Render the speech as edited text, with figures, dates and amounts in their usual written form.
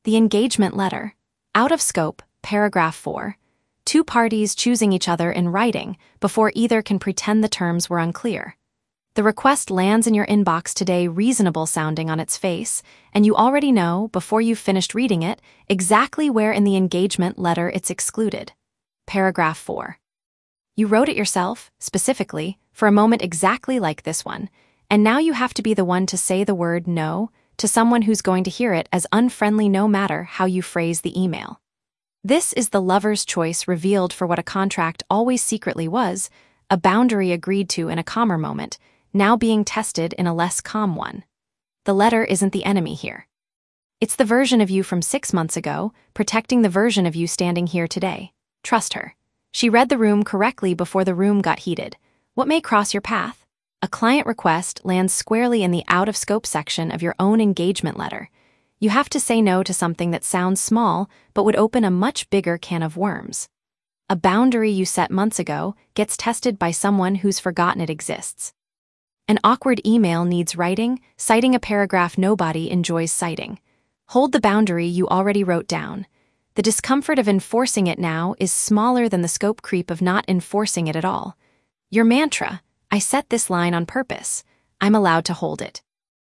The engagement letter. Out of scope, paragraph 4. Two parties choosing each other in writing before either can pretend the terms were unclear. The request lands in your inbox today, reasonable sounding on its face, and you already know, before you've finished reading it, exactly where in the engagement letter it's excluded. Paragraph 4. You wrote it yourself, specifically, for a moment exactly like this one, and now you have to be the one to say the word no to someone who's going to hear it as unfriendly no matter how you phrase the email. This is the lover's choice revealed for what a contract always secretly was, a boundary agreed to in a calmer moment, now being tested in a less calm one. The letter isn't the enemy here. It's the version of you from 6 months ago, protecting the version of you standing here today. Trust her. She read the room correctly before the room got heated. What may cross your path? A client request lands squarely in the out-of-scope section of your own engagement letter. You have to say no to something that sounds small but would open a much bigger can of worms. A boundary you set months ago gets tested by someone who's forgotten it exists. An awkward email needs writing, citing a paragraph nobody enjoys citing. Hold the boundary you already wrote down. The discomfort of enforcing it now is smaller than the scope creep of not enforcing it at all. Your mantra, I set this line on purpose. I'm allowed to hold it.